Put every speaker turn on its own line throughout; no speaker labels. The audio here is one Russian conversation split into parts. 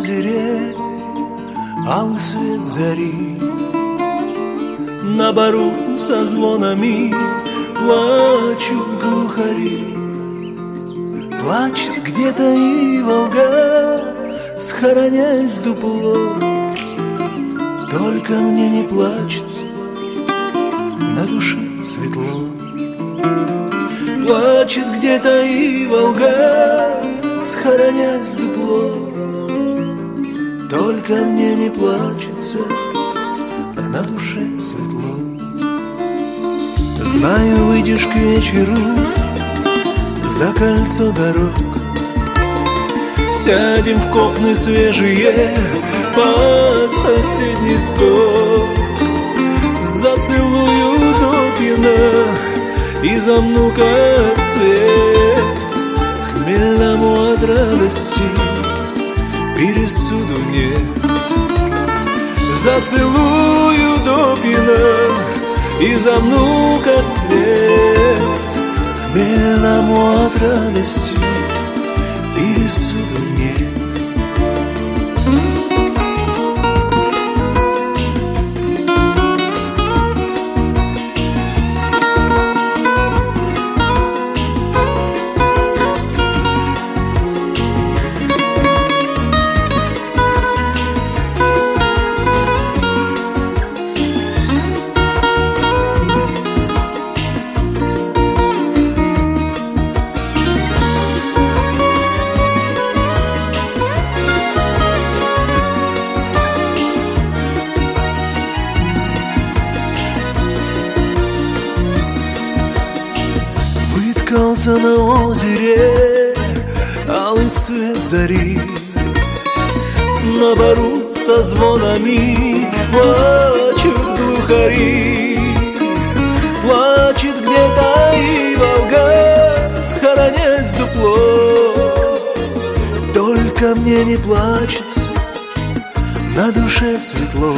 озере алый свет зари. На бару со звонами плачут глухари. Плачет где-то и Волга, схоронясь дупло. Только мне не плачется, на душе светло. Плачет где-то и Волга, схоронясь дупло. Только мне не плачется, а на душе светло. Знаю, выйдешь к вечеру за кольцо дорог. Сядем в копны свежие под соседний стол. Зацелую до пьяна и замну как цвет. Хмельному от радости пересуду нет. Зацелую до пьяна и замну как цвет. Хмельному от радости пересуду нет. На озере алый свет зари. На бару со звонами плачут глухари. Плачет где-то и Волга, схоронясь дупло. Только мне не плачется, на душе светло.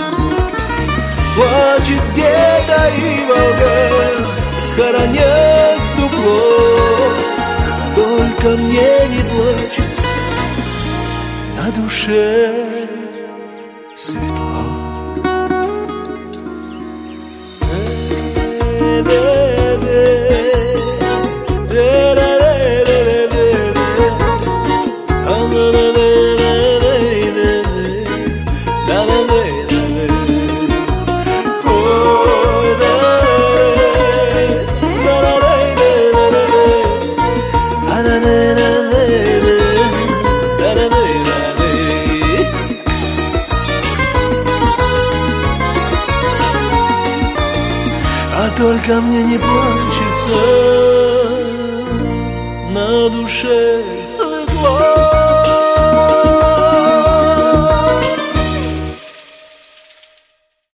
Плачет где-то и Волга, схоронясь дупло. Только мне не плачется, на душе светло. Только мне не плачется, на душе светло.